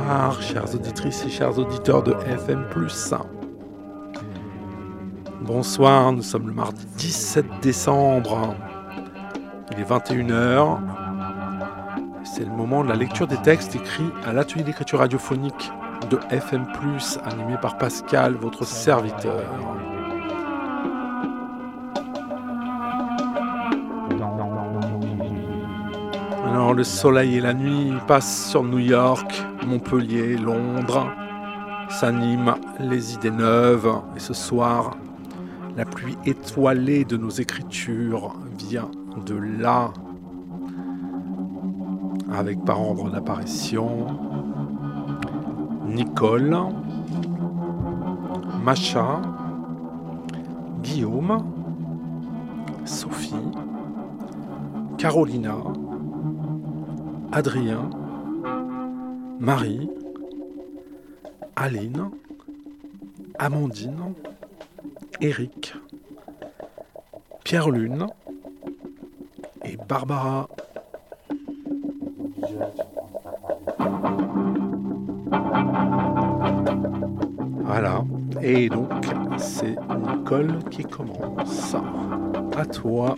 Bonsoir, chères auditrices et chers auditeurs de FM+. Bonsoir, nous sommes le mardi 17 décembre. Il est 21h. C'est le moment de la lecture des textes écrits à l'atelier d'écriture radiophonique de FM+, animé par Pascal, votre serviteur. Alors, le soleil et la nuit passent sur New York, Montpellier, Londres, s'animent les idées neuves. Et ce soir, la pluie étoilée de nos écritures vient de là, avec par ordre d'apparition Nicole, Macha, Guillaume, Sophie, Carolina, Adrien, Marie, Aline, Amandine, Eric, Pierre-Lune et Barbara. Voilà, et donc c'est Nicole qui commence. À toi.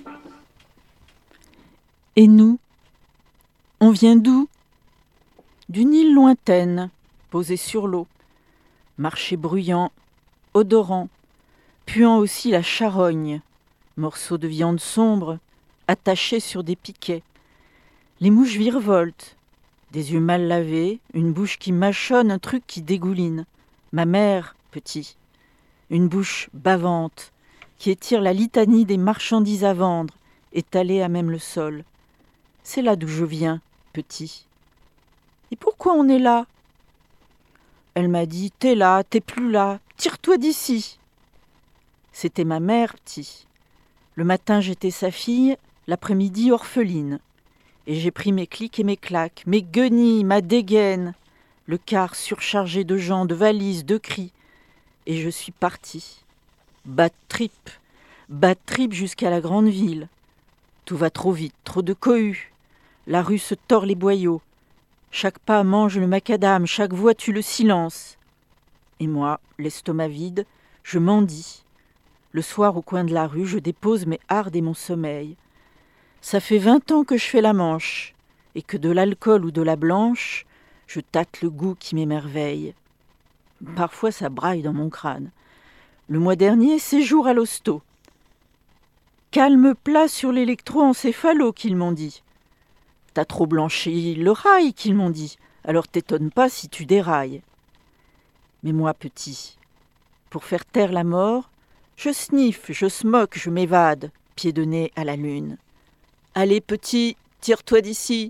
Et nous, on vient d'où ? D'une île lointaine, posée sur l'eau, marché bruyant, odorant, puant aussi la charogne, morceaux de viande sombre, attachés sur des piquets. Les mouches virevoltent, des yeux mal lavés, une bouche qui mâchonne, un truc qui dégouline. Ma mère, petit, une bouche bavante, qui étire la litanie des marchandises à vendre, étalées à même le sol. C'est là d'où je viens, petit. Et pourquoi on est là ? Elle m'a dit, t'es là, t'es plus là, tire-toi d'ici. C'était ma mère, petit. Le matin, j'étais sa fille, l'après-midi, orpheline. Et j'ai pris mes clics et mes claques, mes guenilles, ma dégaine, le car surchargé de gens, de valises, de cris. Et je suis partie. Bad trip jusqu'à la grande ville. Tout va trop vite, trop de cohues. La rue se tord les boyaux. Chaque pas mange le macadam, chaque voix tue le silence. Et moi, l'estomac vide, je mendie. Le soir, au coin de la rue, je dépose mes hardes et mon sommeil. Ça fait 20 ans que je fais la manche, et que de l'alcool ou de la blanche, je tâte le goût qui m'émerveille. Parfois, ça braille dans mon crâne. Le mois dernier, séjour à l'hosto. Calme plat sur l'électroencéphalo, qu'ils m'ont dit. T'as trop blanchi le rail, qu'ils m'ont dit. Alors t'étonnes pas si tu dérailles. Mais moi, petit, pour faire taire la mort, je sniffe, je smoke, je m'évade, pied de nez à la lune. Allez, petit, tire-toi d'ici.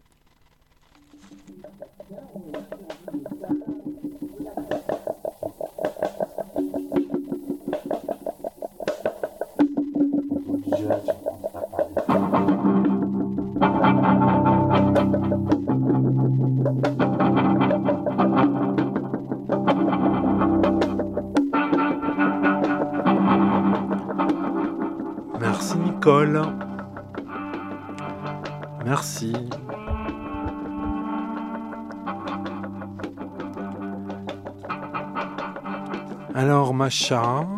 Merci Nicole. Merci. Alors Macha,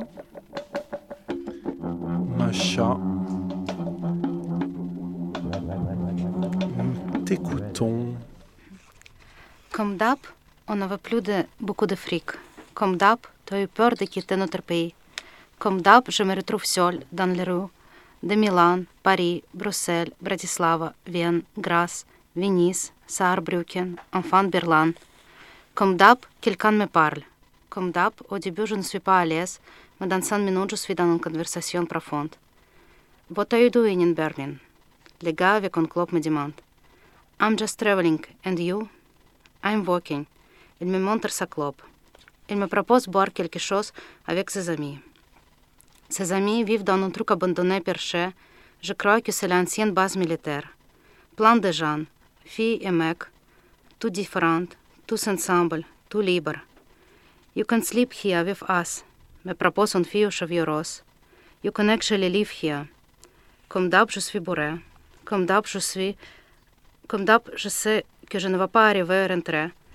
nous t'écoutons. Comme d'hab, on n'avait plus beaucoup de fric. Comme d'hab, tu as eu peur de quitter notre pays. Comme d'hab, je me retrouve seule dans les rues de Milan, Paris, Bruxelles, Bratislava, Vienne, Grasse, Venise, Saarbrücken, enfin Berlin. Comme d'hab, quelqu'un me parle. Comme d'hab, au début, je ne suis pas à l'aise, mais dans 5 minutes, je suis dans une conversation profonde. What are you doing in Berlin? Le gars avec un clope me demande. I'm just traveling, and you? I'm walking. Il me montre sa clope. Il me propose boire quelque chose avec ses amis. Ses amis vivent dans un truc abandonné perché. Je crois que c'est l'ancienne base militaire. Plein de gens, filles et mecs, tout différents, tous ensemble, tout libres. You can sleep here with us, me propose une fille aux cheveux roses. You can actually live here. Comme d'hab, je suis bourré. Comme d'hab, je sais que je ne vais pas arriver à rentrer.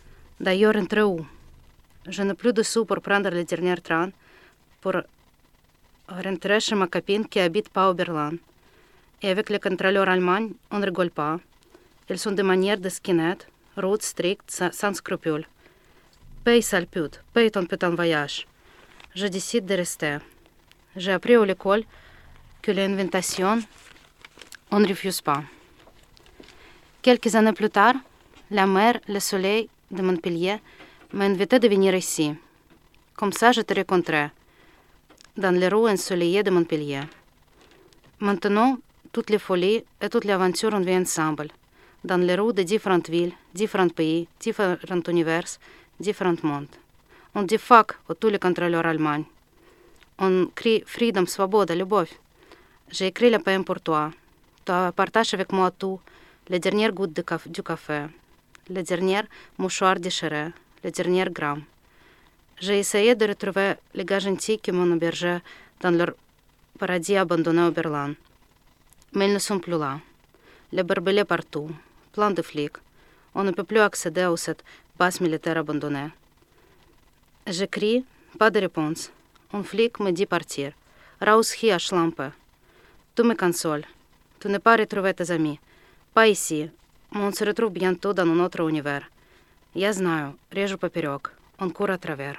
D'ailleurs, entre où? Je n'ai plus de sous pour prendre le dernier train pour rentrer chez ma copine qui habite pas au Berlin. Et avec les contrôleurs allemands, on ne rigole pas. Ils sont de manière de skinhead, rude, strict, sans scrupules. Paye, sale pute, paye ton putain de voyage. Je décide de rester. J'ai appris à l'école que l'invitation, on ne refuse pas. Quelques années plus tard, la mer, le soleil de Montpellier m'a invité de venir ici. Comme ça, je te rencontrais dans les rues ensoleillées de Montpellier. Maintenant, toutes les folies et toutes les aventures, on vit ensemble, dans les rues de différentes villes, différents pays, différents univers, différents mondes. On dit fuck à tous les contrôleurs allemands. On crie freedom, svoboda, любовь. J'ai écrit le poème pour toi. Tu partages avec moi tout, les dernières gouttes du café, les derniers mouchoirs déchirés, les derniers grammes. J'ai essayé de retrouver les gars gentils qui m'ont hébergé dans leur paradis abandonné au Berlin. Mais ils ne sont plus là. Les barbelés partout, plein de flics. On ne peut plus accéder à cette base militaire abandonnée. J'écris, pas de réponse. Un flic me dit partir. Raus hier, Schlampe. Tu me consoles. Tu n'as pas retrouvé tes amis. Pas ici. Mais on se retrouve bientôt dans un autre univers. Я знаю, режу поперек. Он court à travers.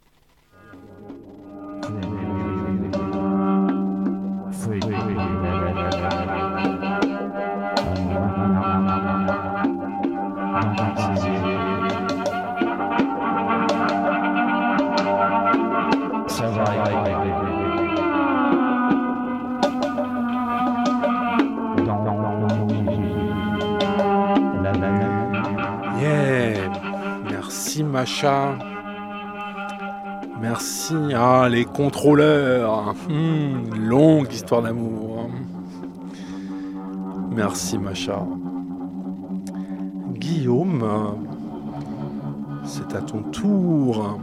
Yeah, merci Macha. Merci, ah, les contrôleurs. Longue histoire d'amour. Merci Macha. Guillaume, c'est à ton tour.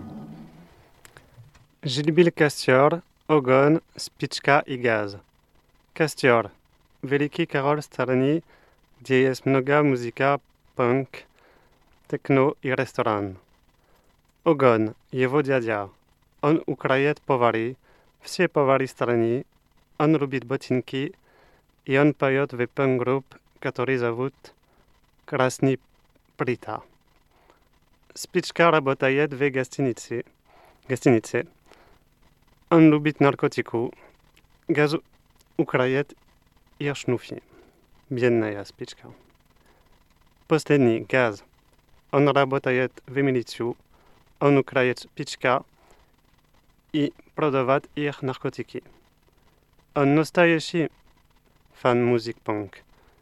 Gilbil Kastior, Ogon, Spička i Gaz. Kastior, veliki Karol Starni, gdzie jest mnoga muzyka, punk, techno i restoran. Ogon, jego dziadzia. On ukrajet powary, все powary Starni, on lubi botinki и он поет в панк-групп, который зовут Красный Плита. Spička работает в гостинице. Он любит наркотику. Газ украет и шнуфи. Бедная Spička. Последний Газ. Он работает в милицию. Он украет Spička и продавает их наркотики. Он настоящий fan music punk.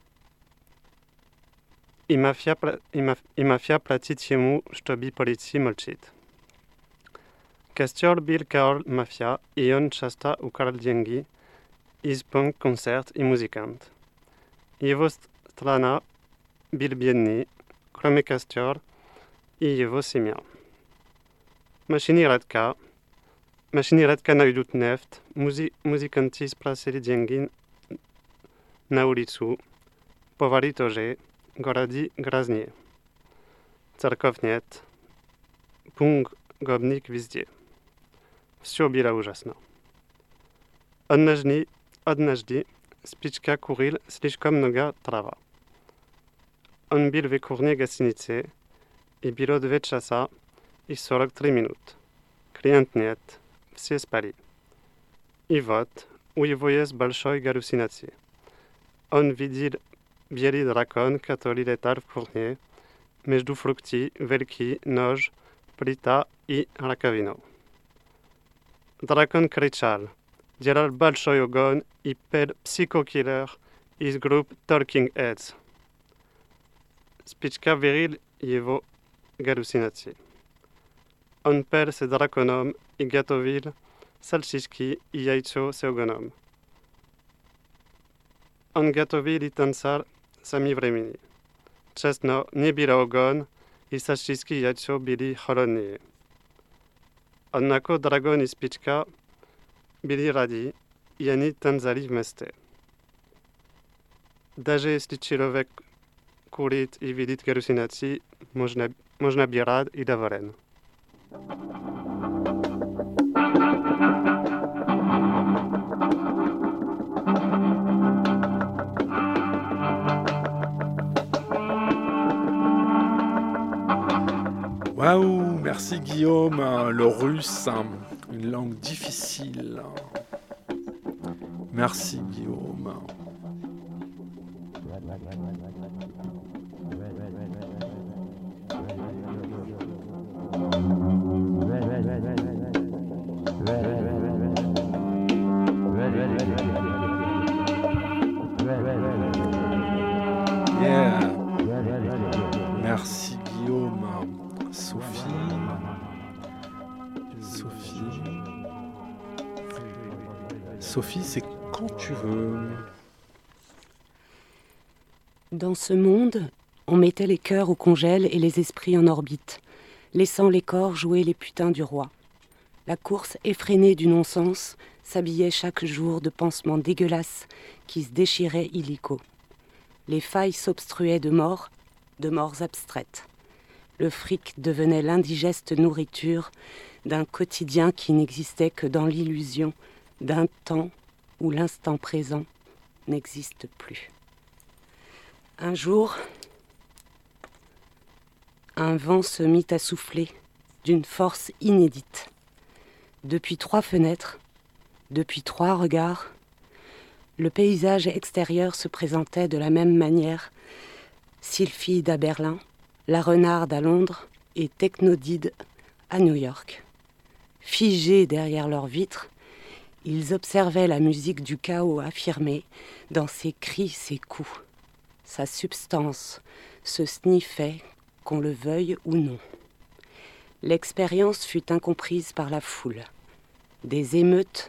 I mafia платит ему, чтобы полиция молчит. Kastior бил Karol мафия, и он часто украл деньги из панк-концерт и музыкант. Его страна был бедный, кроме Kastior и его семья. Машины редко найдут нефть, музыканты спросили деньги на улицу, повари тоже, города грязные. Церковь нет, пунктовник везде. Все было ужасно. Однажды Spička курил слишком много трава. Он был в курной гостинице, и было 2 часа и 43 минут. Клиент нет, все спали. И вот, у него есть большой галлюцинации. Он видел белый дракон, который летал в курне, между фрукты, великий нож, плита и раковину. Дракон кричал, делал большой огонь и пел «Psycho-killer» из группы Talking Heads. Spička верил его галлюцинации. Он пел с драконом и готовил сальчички и яйцо с огнем. Он готовил и танцевал сами времени. Честно, не было огонь, и сальчички и яйцо были холодные. Однако дракон и Spička были ради, и они танцевали вместе. Даже если человек kurit i vidit garusinaci, možná by rád i davoren. Waouh, merci Guillaume. Le russe, une langue difficile. Merci Guillaume. Yeah. Merci Guillaume. Sophie, c'est quand tu veux. Dans ce monde, on mettait les cœurs au congèle et les esprits en orbite, laissant les corps jouer les putains du roi. La course effrénée du non-sens s'habillait chaque jour de pansements dégueulasses qui se déchiraient illico. Les failles s'obstruaient de morts abstraites. Le fric devenait l'indigeste nourriture d'un quotidien qui n'existait que dans l'illusion d'un temps où l'instant présent n'existe plus. Un jour, un vent se mit à souffler d'une force inédite. Depuis 3 fenêtres, depuis 3 regards, le paysage extérieur se présentait de la même manière. Sylphide à Berlin, La Renarde à Londres et Technodide à New York. Figés derrière leurs vitres, ils observaient la musique du chaos affirmée dans ses cris, ses coups. Sa substance se sniffait, qu'on le veuille ou non. L'expérience fut incomprise par la foule. Des émeutes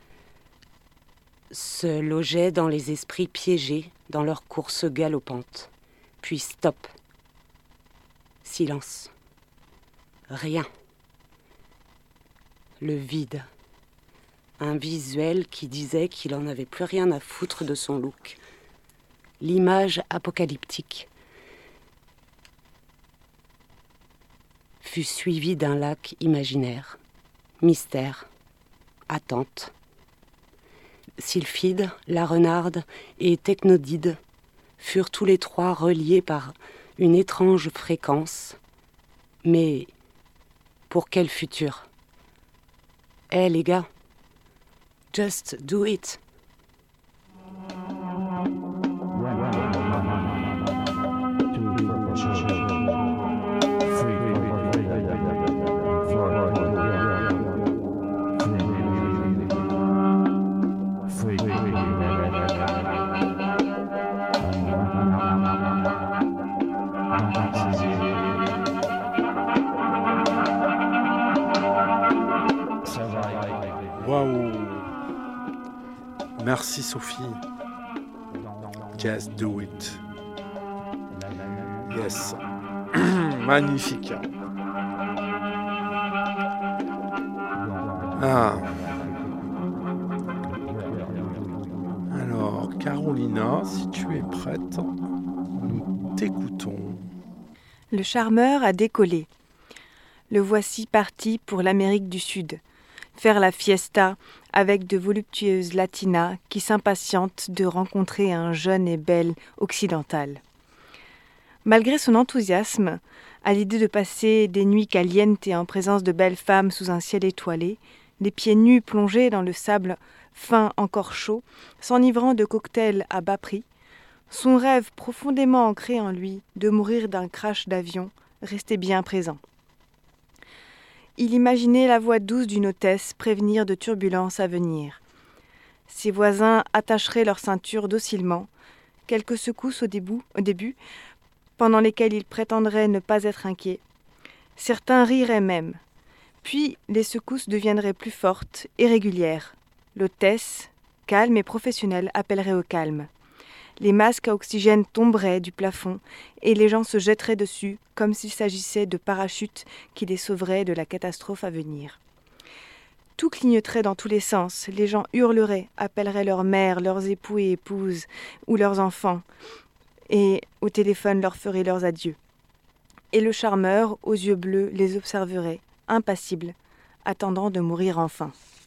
se logeaient dans les esprits piégés dans leur course galopante. Puis stop. Silence. Rien. Le vide. Un visuel qui disait qu'il en avait plus rien à foutre de son look. L'image apocalyptique fut suivie d'un lac imaginaire. Mystère. Attente. Sylphide, La Renarde et Technodide furent tous les 3 reliés par une étrange fréquence. Mais pour quel futur? Les gars, just do it. Waouh. Merci Sophie. Just do it. Yes. Magnifique. Ah. Alors, Carolina, si tu es prête, nous t'écoutons. Le charmeur a décollé. Le voici parti pour l'Amérique du Sud, faire la fiesta avec de voluptueuses latinas qui s'impatientent de rencontrer un jeune et bel occidental. Malgré son enthousiasme, à l'idée de passer des nuits calientes en présence de belles femmes sous un ciel étoilé, les pieds nus plongés dans le sable fin encore chaud, s'enivrant de cocktails à bas prix, son rêve profondément ancré en lui de mourir d'un crash d'avion restait bien présent. Il imaginait la voix douce d'une hôtesse prévenir de turbulences à venir. Ses voisins attacheraient leur ceinture docilement, quelques secousses au début, pendant lesquelles ils prétendraient ne pas être inquiets. Certains riraient même. Puis les secousses deviendraient plus fortes et régulières. L'hôtesse, calme et professionnelle, appellerait au calme. Les masques à oxygène tomberaient du plafond et les gens se jetteraient dessus comme s'il s'agissait de parachutes qui les sauveraient de la catastrophe à venir. Tout clignoterait dans tous les sens, les gens hurleraient, appelleraient leurs mères, leurs époux et épouses ou leurs enfants et au téléphone leur ferait leurs adieux. Et le charmeur, aux yeux bleus, les observerait, impassible, attendant de mourir enfin.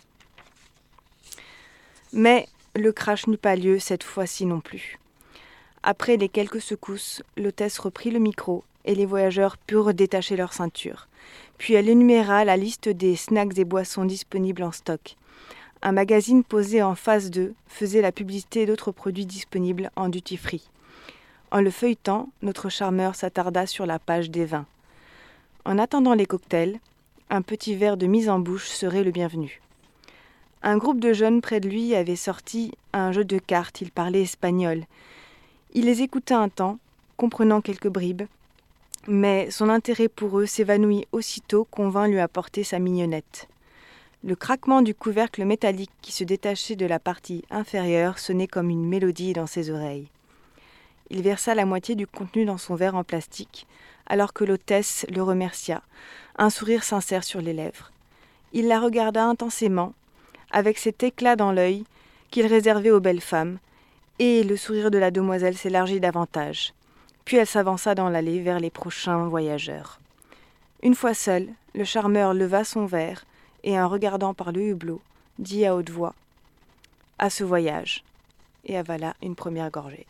Mais le crash n'eut pas lieu cette fois-ci non plus. Après les quelques secousses, l'hôtesse reprit le micro et les voyageurs purent détacher leur ceinture. Puis elle énuméra la liste des snacks et boissons disponibles en stock. Un magazine posé en face d'eux faisait la publicité d'autres produits disponibles en duty-free. En le feuilletant, notre charmeur s'attarda sur la page des vins. En attendant les cocktails, un petit verre de mise en bouche serait le bienvenu. Un groupe de jeunes près de lui avait sorti un jeu de cartes, ils parlaient espagnol. Il les écouta un temps, comprenant quelques bribes, mais son intérêt pour eux s'évanouit aussitôt qu'on vint lui apporter sa mignonnette. Le craquement du couvercle métallique qui se détachait de la partie inférieure sonnait comme une mélodie dans ses oreilles. Il versa la moitié du contenu dans son verre en plastique, alors que l'hôtesse le remercia, un sourire sincère sur les lèvres. Il la regarda intensément, avec cet éclat dans l'œil qu'il réservait aux belles femmes, et le sourire de la demoiselle s'élargit davantage. Puis elle s'avança dans l'allée vers les prochains voyageurs. Une fois seul, le charmeur leva son verre et, en regardant par le hublot, dit à haute voix « À ce voyage !» et avala une première gorgée.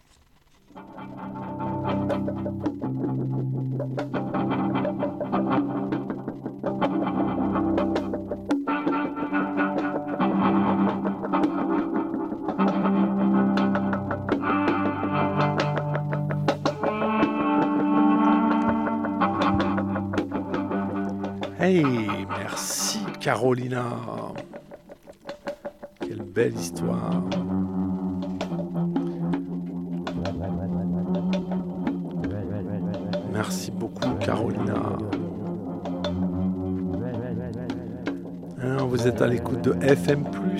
Hey, merci Carolina. Quelle belle histoire. Merci beaucoup Carolina. Alors, vous êtes à l'écoute de FM+,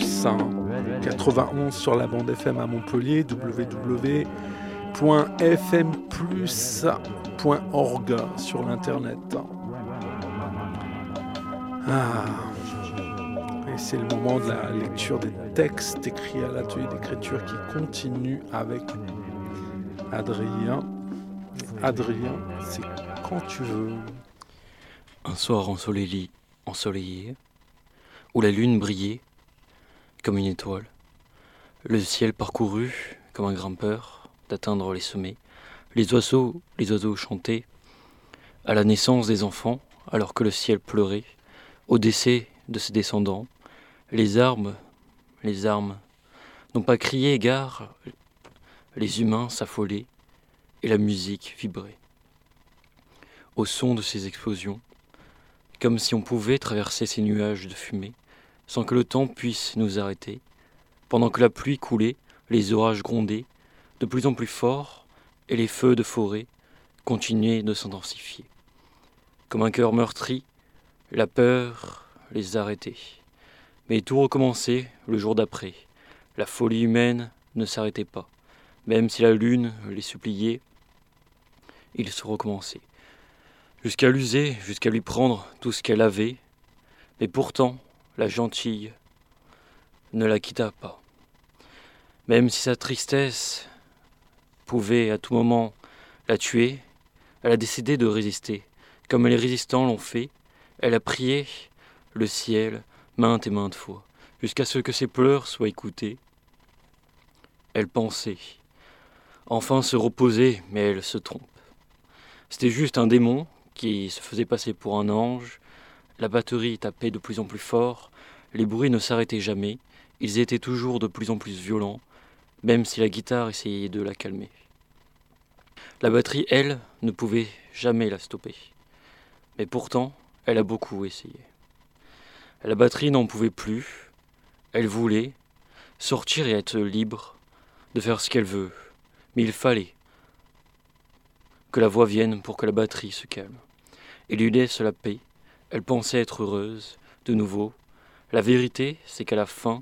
91 sur la bande FM à Montpellier, www.fmplus.org sur l'internet. Et c'est le moment de la lecture des textes écrits à l'atelier d'écriture qui continue avec Adrien. Adrien, c'est quand tu veux. Un soir ensoleillé, où la lune brillait comme une étoile, le ciel parcouru comme un grimpeur d'atteindre les sommets, les oiseaux chantaient à la naissance des enfants alors que le ciel pleurait au décès de ses descendants. Les armes n'ont pas crié gare, les humains s'affolaient et la musique vibrait. Au son de ces explosions, comme si on pouvait traverser ces nuages de fumée sans que le temps puisse nous arrêter, pendant que la pluie coulait, les orages grondaient de plus en plus fort et les feux de forêt continuaient de s'intensifier. Comme un cœur meurtri, la peur les arrêtait. Mais tout recommençait le jour d'après. La folie humaine ne s'arrêtait pas. Même si la lune les suppliait, il se recommençait. Jusqu'à l'user, jusqu'à lui prendre tout ce qu'elle avait. Mais pourtant, la gentille ne la quitta pas. Même si sa tristesse pouvait à tout moment la tuer, elle a décidé de résister. Comme les résistants l'ont fait, elle a prié le ciel maintes et maintes fois, jusqu'à ce que ses pleurs soient écoutés. Elle pensait enfin se reposer, mais elle se trompe. C'était juste un démon qui se faisait passer pour un ange. La batterie tapait de plus en plus fort, les bruits ne s'arrêtaient jamais, ils étaient toujours de plus en plus violents, même si la guitare essayait de la calmer. La batterie, elle, ne pouvait jamais la stopper. Mais pourtant, elle a beaucoup essayé. La batterie n'en pouvait plus. Elle voulait sortir et être libre de faire ce qu'elle veut. Mais il fallait que la voix vienne pour que la batterie se calme et lui laisse la paix. Elle pensait être heureuse de nouveau. La vérité, c'est que la fin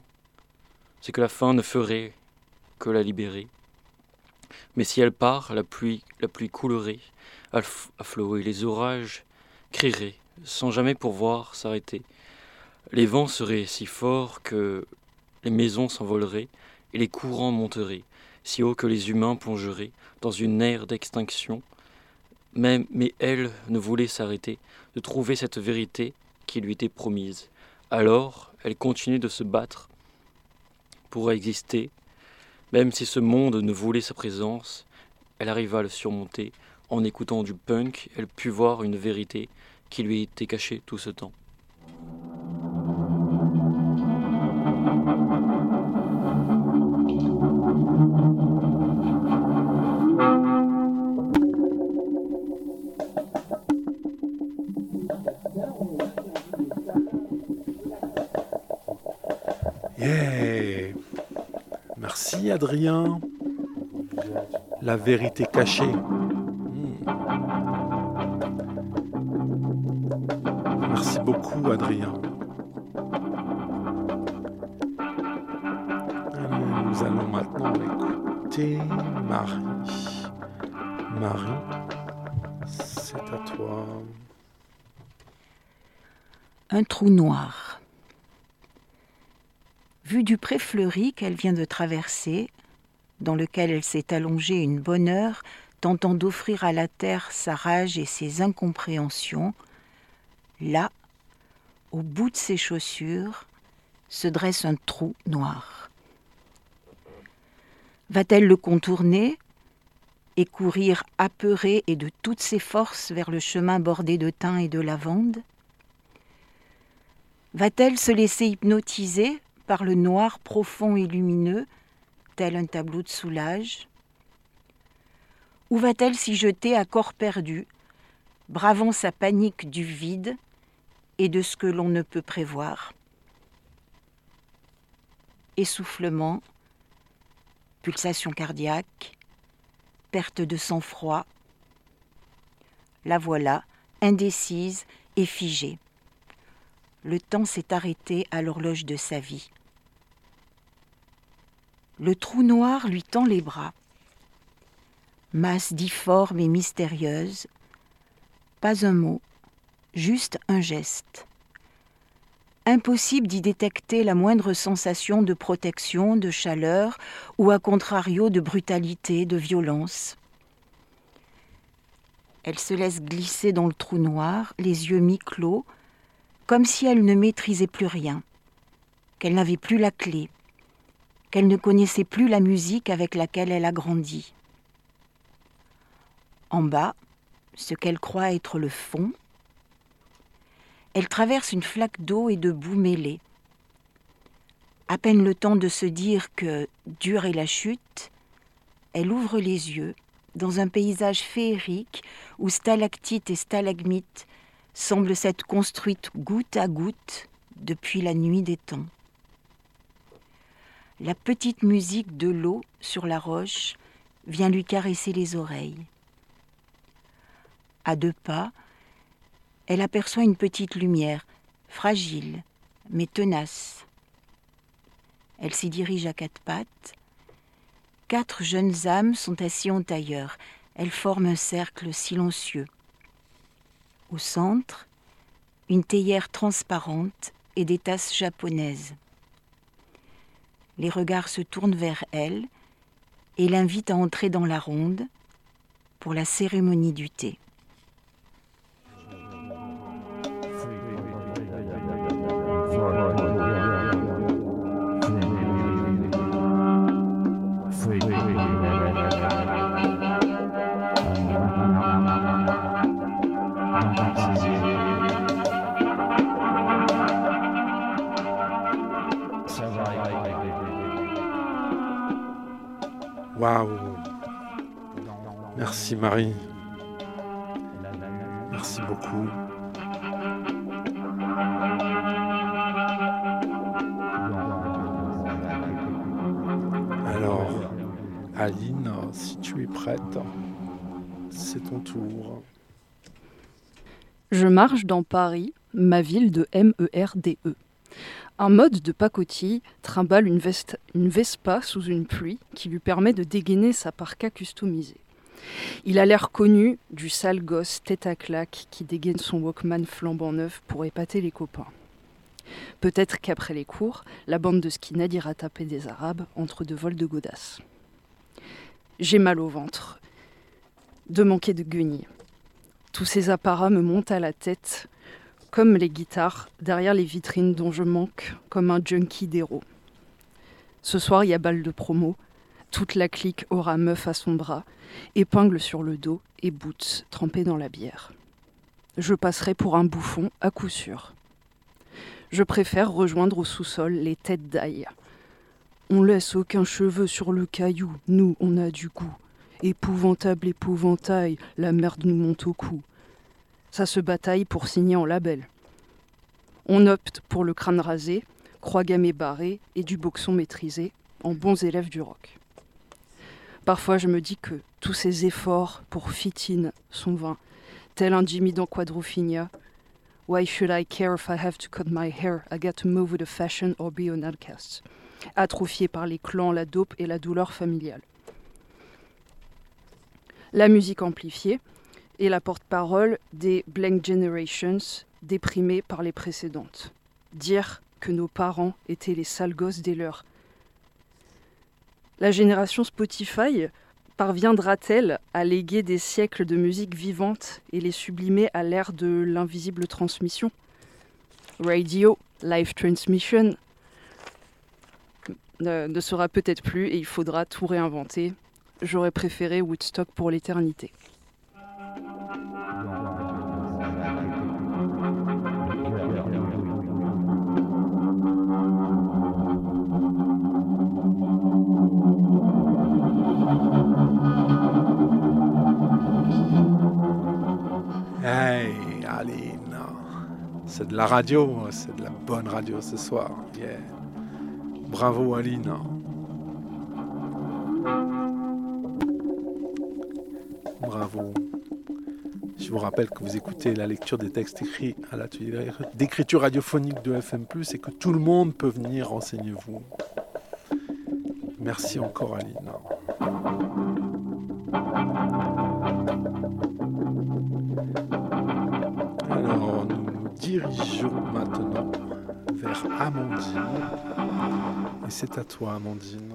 ne ferait que la libérer. Mais si elle part, la pluie coulerait à flot et les orages crieraient sans jamais pouvoir s'arrêter. Les vents seraient si forts que les maisons s'envoleraient et les courants monteraient. si haut que les humains plongeraient dans une ère d'extinction. Mais elle ne voulait s'arrêter de trouver cette vérité qui lui était promise. Alors, elle continuait de se battre pour exister. Même si ce monde ne voulait sa présence, elle arriva à le surmonter. En écoutant du punk, elle put voir une vérité qui lui était cachée tout ce temps. Yeah. Merci Adrien. La vérité cachée. Merci beaucoup Adrien. Allez, nous allons maintenant écouter Marie. Marie, c'est à toi. Un trou noir. Vu du pré fleuri qu'elle vient de traverser, dans lequel elle s'est allongée une bonne heure, tentant d'offrir à la terre sa rage et ses incompréhensions, là, au bout de ses chaussures, se dresse un trou noir. Va-t-elle le contourner et courir apeurée et de toutes ses forces vers le chemin bordé de thym et de lavande ? Va-t-elle se laisser hypnotiser par le noir profond et lumineux, tel un tableau de Soulages ? Ou va-t-elle s'y jeter à corps perdu, bravant sa panique du vide et de ce que l'on ne peut prévoir ? Essoufflement, pulsation cardiaque, perte de sang-froid. La voilà, indécise et figée. Le temps s'est arrêté à l'horloge de sa vie. Le trou noir lui tend les bras. Masse difforme et mystérieuse, pas un mot, juste un geste. Impossible d'y détecter la moindre sensation de protection, de chaleur ou à contrario de brutalité, de violence. Elle se laisse glisser dans le trou noir, les yeux mi-clos, comme si elle ne maîtrisait plus rien, qu'elle n'avait plus la clé, qu'elle ne connaissait plus la musique avec laquelle elle a grandi. En bas, ce qu'elle croit être le fond, elle traverse une flaque d'eau et de boue mêlée. À peine le temps de se dire que dure est la chute, elle ouvre les yeux dans un paysage féerique où stalactites et stalagmites semblent s'être construites goutte à goutte depuis la nuit des temps. La petite musique de l'eau sur la roche vient lui caresser les oreilles. À 2 pas, elle aperçoit une petite lumière, fragile, mais tenace. Elle s'y dirige à 4 pattes. 4 jeunes âmes sont assises en tailleur. Elles forment un cercle silencieux. Au centre, une théière transparente et des tasses japonaises. Les regards se tournent vers elle et l'invitent à entrer dans la ronde pour la cérémonie du thé. Waouh! Merci Marie. Merci beaucoup. Alors, Aline, si tu es prête, c'est ton tour. Je marche dans Paris, ma ville de MERDE. Un mode de pacotille trimballe une Vespa sous une pluie qui lui permet de dégainer sa parka customisée. Il a l'air connu du sale gosse tête à claque qui dégaine son Walkman flambant neuf pour épater les copains. Peut-être qu'après les cours, la bande de skinheads ira taper des Arabes entre 2 vols de godasses. J'ai mal au ventre, de manquer de guenilles. Tous ces apparats me montent à la tête, comme les guitares derrière les vitrines dont je manque comme un junkie d'héros. Ce soir, il y a balle de promo. Toute la clique aura meuf à son bras, épingle sur le dos et boots trempés dans la bière. Je passerai pour un bouffon à coup sûr. Je préfère rejoindre au sous-sol les têtes d'ail. On laisse aucun cheveu sur le caillou, nous on a du goût. Épouvantable épouvantail, la merde nous monte au cou. Ça se bataille pour signer en label. On opte pour le crâne rasé, croix gammée barrée et du boxon maîtrisé, en bons élèves du rock. Parfois je me dis que tous ces efforts pour fit-in sont vains, tel un Jimmy dans Quadrophenia. Why should I care if I have to cut my hair? I got to move with the fashion or be an outcast. Atrophié par les clans, la dope et la douleur familiale. La musique amplifiée est la porte-parole des Blank Generations déprimés par les précédentes. Dire que nos parents étaient les sales gosses des leurs. La génération Spotify parviendra-t-elle à léguer des siècles de musique vivante et les sublimer à l'ère de l'invisible transmission? Radio, live transmission ne sera peut-être plus et il faudra tout réinventer. J'aurais préféré Woodstock pour l'éternité. Hey, Aline, c'est de la radio, c'est de la bonne radio ce soir. Yeah. Bravo, Aline. Bravo. Je vous rappelle que vous écoutez la lecture des textes écrits à l'atelier d'écriture radiophonique de FM+, et que tout le monde peut venir, renseignez-vous. Merci encore, Aline. Alors, nous nous dirigeons maintenant vers Amandine. Et c'est à toi, Amandine.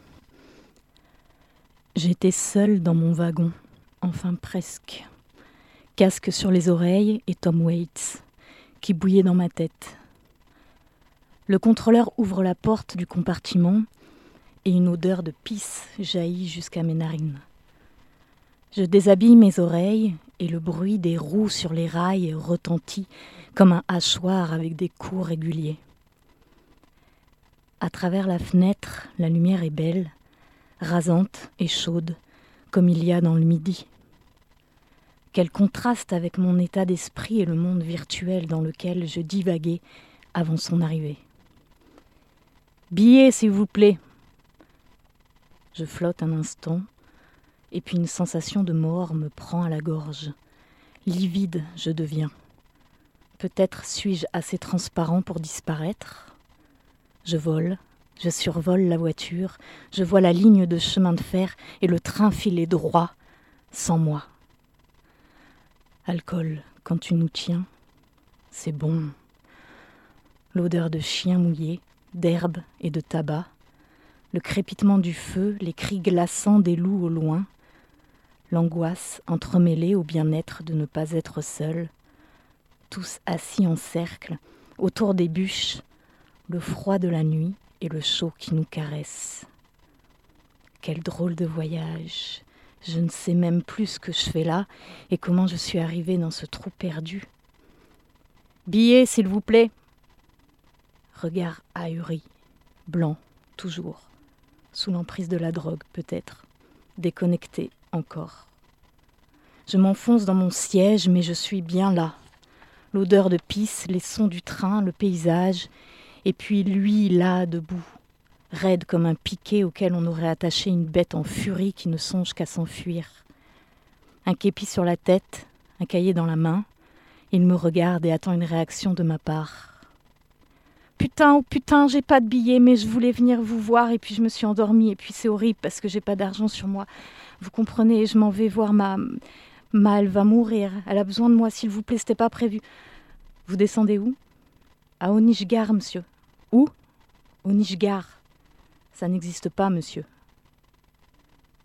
J'étais seule dans mon wagon, enfin presque. Casque sur les oreilles et Tom Waits, qui bouillait dans ma tête. Le contrôleur ouvre la porte du compartiment et une odeur de pisse jaillit jusqu'à mes narines. Je déshabille mes oreilles et le bruit des roues sur les rails retentit comme un hachoir avec des coups réguliers. À travers la fenêtre, la lumière est belle, rasante et chaude, comme il y a dans le midi. Quel contraste avec mon état d'esprit et le monde virtuel dans lequel je divaguais avant son arrivée. Billet, s'il vous plaît. Je flotte un instant, et puis une sensation de mort me prend à la gorge. Livide, je deviens. Peut-être suis-je assez transparent pour disparaître. Je vole, je survole la voiture, je vois la ligne de chemin de fer et le train filer droit, sans moi. Alcool, quand tu nous tiens, c'est bon. L'odeur de chien mouillé, d'herbe et de tabac, le crépitement du feu, les cris glaçants des loups au loin, l'angoisse entremêlée au bien-être de ne pas être seul, tous assis en cercle, autour des bûches, le froid de la nuit et le chaud qui nous caresse. Quel drôle de voyage! Je ne sais même plus ce que je fais là et comment je suis arrivée dans ce trou perdu. Billet, s'il vous plaît. Regard ahuri, blanc, toujours, sous l'emprise de la drogue peut-être, déconnecté encore. Je m'enfonce dans mon siège, mais je suis bien là. L'odeur de pisse, les sons du train, le paysage, et puis lui là, debout, raide comme un piquet auquel on aurait attaché une bête en furie qui ne songe qu'à s'enfuir. Un képi sur la tête, un cahier dans la main. Il me regarde et attend une réaction de ma part. Putain, oh putain, j'ai pas de billet, mais je voulais venir vous voir et puis je me suis endormie et puis c'est horrible parce que j'ai pas d'argent sur moi. Vous comprenez, je m'en vais voir ma elle va mourir. Elle a besoin de moi, s'il vous plaît, c'était pas prévu. Vous descendez où? À Onishgar, monsieur. Où? Onishgar. Ça n'existe pas, monsieur.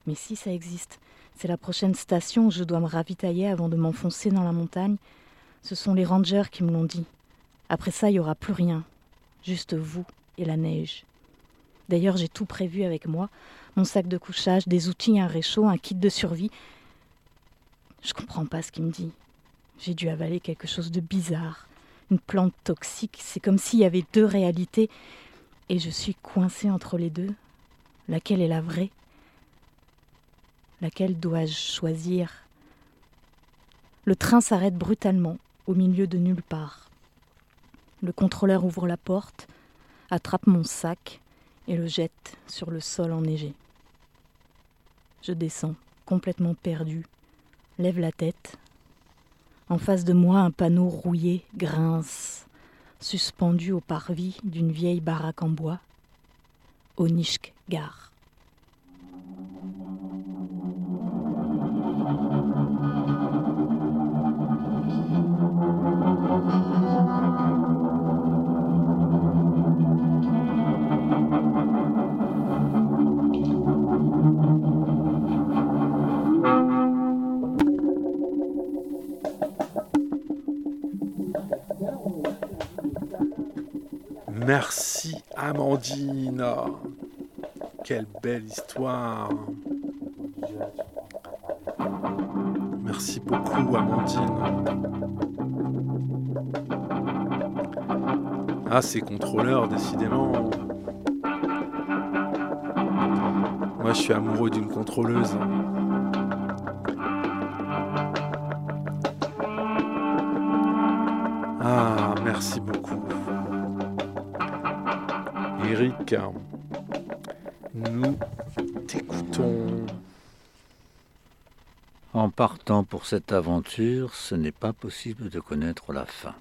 Mais si, ça existe. C'est la prochaine station où je dois me ravitailler avant de m'enfoncer dans la montagne. Ce sont les rangers qui me l'ont dit. Après ça, il n'y aura plus rien. Juste vous et la neige. D'ailleurs, j'ai tout prévu avec moi. Mon sac de couchage, des outils, un réchaud, un kit de survie. Je comprends pas ce qu'il me dit. J'ai dû avaler quelque chose de bizarre. Une plante toxique. C'est comme s'il y avait deux réalités. Et je suis coincée entre les deux. Laquelle est la vraie ? Laquelle dois-je choisir ? Le train s'arrête brutalement, au milieu de nulle part. Le contrôleur ouvre la porte, attrape mon sac et le jette sur le sol enneigé. Je descends, complètement perdue, lève la tête. En face de moi, un panneau rouillé grince, suspendu au parvis d'une vieille baraque en bois. Onishk Gare. Merci Amandine. Quelle belle histoire. Merci beaucoup Amandine. Ah, ces contrôleurs, décidément. Moi, je suis amoureux d'une contrôleuse. Ah, merci beaucoup. Eric, nous t'écoutons. En partant pour cette aventure, ce n'est pas possible de connaître la fin.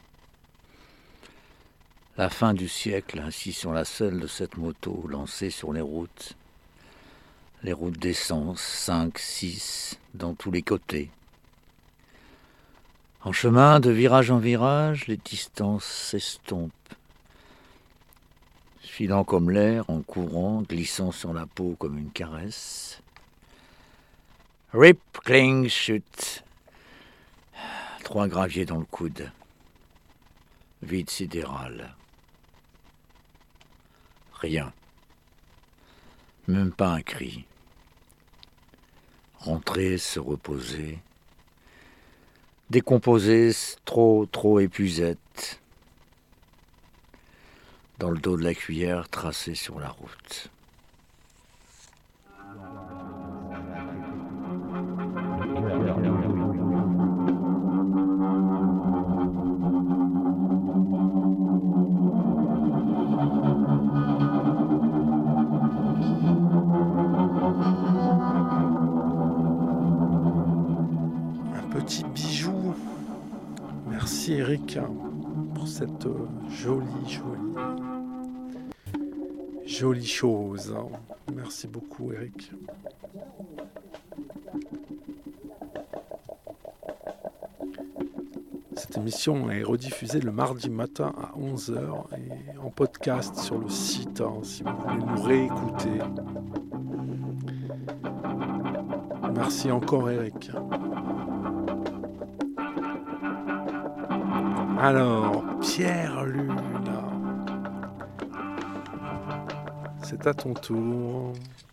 La fin du siècle, ainsi sur la selle de cette moto lancée sur les routes d'essence, 5, 6, dans tous les côtés. En chemin, de virage en virage, les distances s'estompent. Filant comme l'air, en courant, glissant sur la peau comme une caresse. Rip, cling, chute. 3 graviers dans le coude. Vide sidéral. Rien. Même pas un cri. Rentrer, se reposer. Décomposer, trop épuisette. Dans le dos de la cuillère tracée sur la route. Un petit bijou. Merci Eric pour cette jolie chose. Merci beaucoup Eric. Cette émission est rediffusée le mardi matin à 11h et en podcast sur le site si vous voulez nous réécouter. Merci encore Eric. Alors, Pierre Lune, c'est à ton tour.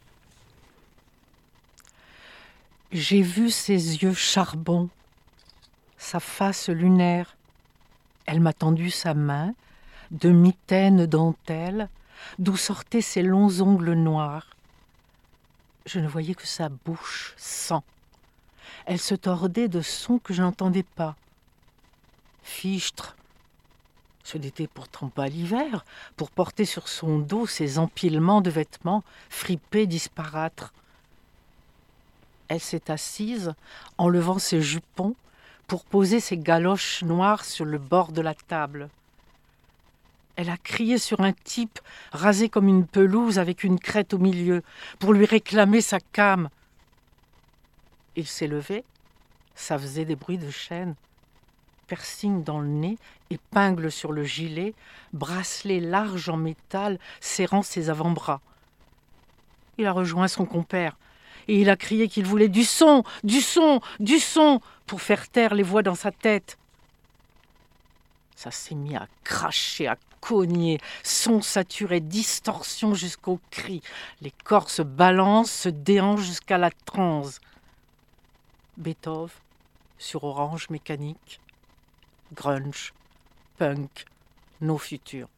J'ai vu ses yeux charbon, sa face lunaire. Elle m'a tendu sa main, de mitaine dentelle, d'où sortaient ses longs ongles noirs. Je ne voyais que sa bouche, sang. Elle se tordait de sons que je n'entendais pas. Fichtre. Ce n'était pourtant pas l'hiver, pour porter sur son dos ces empilements de vêtements fripés disparates. Elle s'est assise, en levant ses jupons, pour poser ses galoches noires sur le bord de la table. Elle a crié sur un type rasé comme une pelouse avec une crête au milieu, pour lui réclamer sa came. Il s'est levé, ça faisait des bruits de chaîne. Piercing dans le nez, épingle sur le gilet, bracelet large en métal serrant ses avant-bras. Il a rejoint son compère. et il a crié qu'il voulait du son, du son, du son, pour faire taire les voix dans sa tête. Ça s'est mis à cracher, à cogner, son saturé, distorsion jusqu'au cri. Les corps se balancent, se déhanchent jusqu'à la transe. Beethoven sur Orange Mécanique, grunge, punk, nos futurs.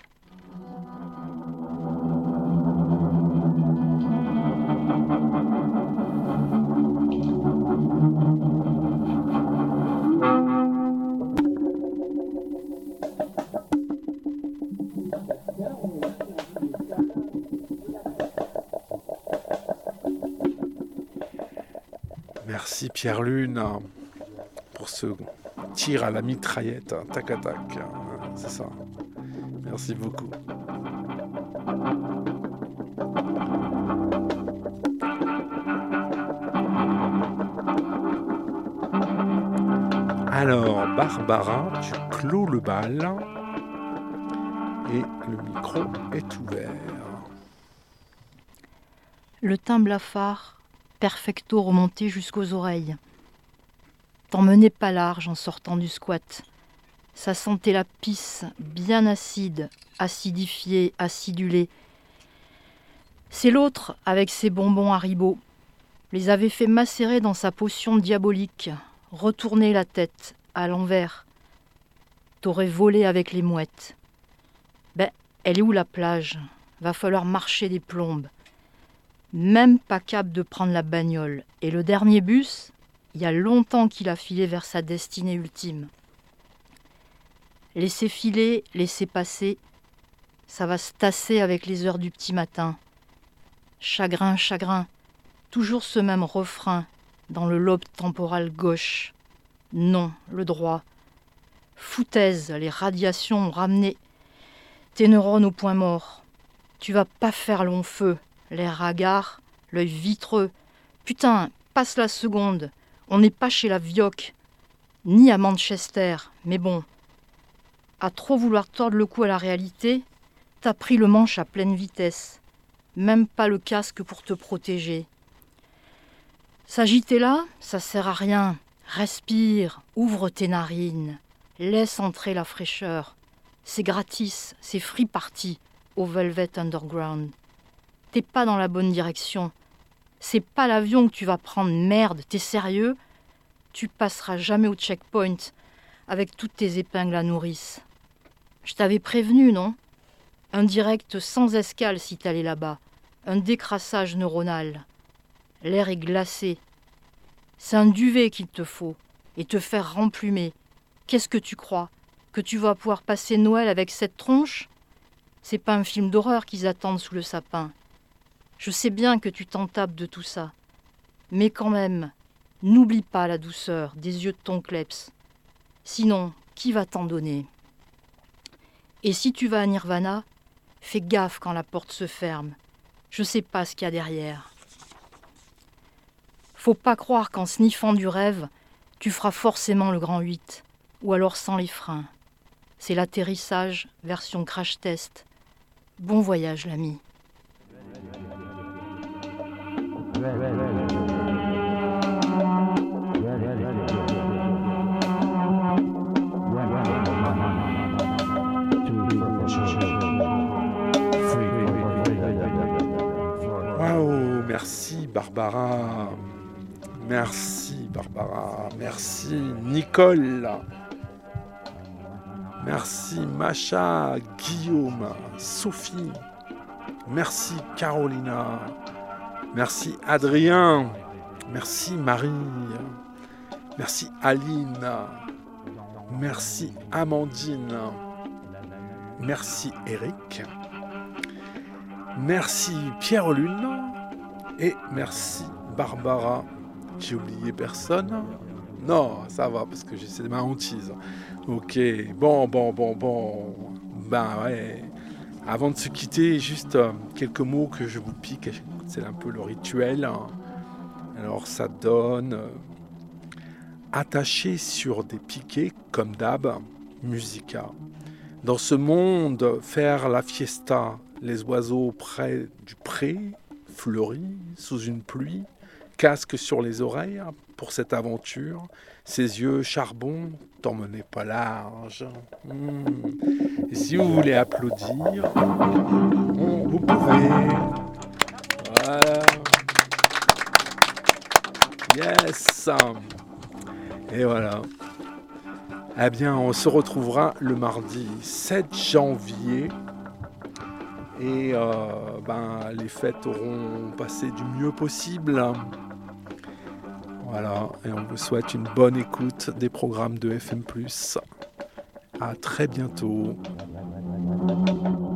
Merci Pierre Lune pour ce tir à la mitraillette, tac à tac, c'est ça. Merci beaucoup. Alors, Barbara, tu clôt le bal et le micro est ouvert. Le teint blafard, perfecto remonté jusqu'aux oreilles. T'emmenais pas large en sortant du squat. Ça sentait la pisse, bien acide, acidifiée, acidulée. C'est l'autre, avec ses bonbons Haribo. Les avait fait macérer dans sa potion diabolique. Retourner la tête, à l'envers. T'aurais volé avec les mouettes. Ben, elle est où la plage ? Va falloir marcher des plombes. Même pas capable de prendre la bagnole. Et le dernier bus, il y a longtemps qu'il a filé vers sa destinée ultime. Laissez filer, laissez passer, ça va se tasser avec les heures du petit matin. Chagrin, chagrin, toujours ce même refrain dans le lobe temporal gauche. Non, le droit. Foutaise, les radiations ont ramené tes neurones au point mort. Tu vas pas faire long feu, l'air hagard, l'œil vitreux. Putain, passe la seconde. On n'est pas chez la Vioque, ni à Manchester, mais bon. À trop vouloir tordre le cou à la réalité, t'as pris le manche à pleine vitesse. Même pas le casque pour te protéger. S'agiter là, ça sert à rien. Respire, ouvre tes narines. Laisse entrer la fraîcheur. C'est gratis, c'est free party au Velvet Underground. T'es pas dans la bonne direction. C'est pas l'avion que tu vas prendre, merde, t'es sérieux ? Tu passeras jamais au checkpoint avec toutes tes épingles à nourrice. Je t'avais prévenu, non ? Un direct sans escale si t'allais là-bas. Un décrassage neuronal. L'air est glacé. C'est un duvet qu'il te faut et te faire remplumer. Qu'est-ce que tu crois ? Que tu vas pouvoir passer Noël avec cette tronche ? C'est pas un film d'horreur qu'ils attendent sous le sapin. Je sais bien que tu t'en tapes de tout ça. Mais quand même, n'oublie pas la douceur des yeux de ton kleps. Sinon, qui va t'en donner ? Et si tu vas à Nirvana, fais gaffe quand la porte se ferme. Je sais pas ce qu'il y a derrière. Faut pas croire qu'en sniffant du rêve, tu feras forcément le grand 8, ou alors sans les freins. C'est l'atterrissage version crash test. Bon voyage, l'ami. Waouh, merci Barbara. Merci Barbara. Merci Nicole. Merci Macha, Guillaume, Sophie. Merci Carolina. Merci Adrien. Merci Marie. Merci Aline. Merci Amandine. Merci Eric. Merci Pierre Lune. Et merci Barbara. J'ai oublié personne ? Non, ça va, parce que c'est ma hantise. Ok, bon. Ben ouais. Avant de se quitter, juste quelques mots que je vous pique. C'est un peu le rituel. Alors ça donne... attaché sur des piquets, comme d'hab, musica. Dans ce monde, faire la fiesta, les oiseaux près du pré, fleuris, sous une pluie, casque sur les oreilles pour cette aventure. Ses yeux charbon, t'en menez pas large. Et si vous voulez applaudir, vous pouvez. Voilà. Yes. Et voilà. Eh bien, on se retrouvera le mardi 7 janvier. Et les fêtes auront passé du mieux possible. Voilà, et on vous souhaite une bonne écoute des programmes de FM+. À très bientôt.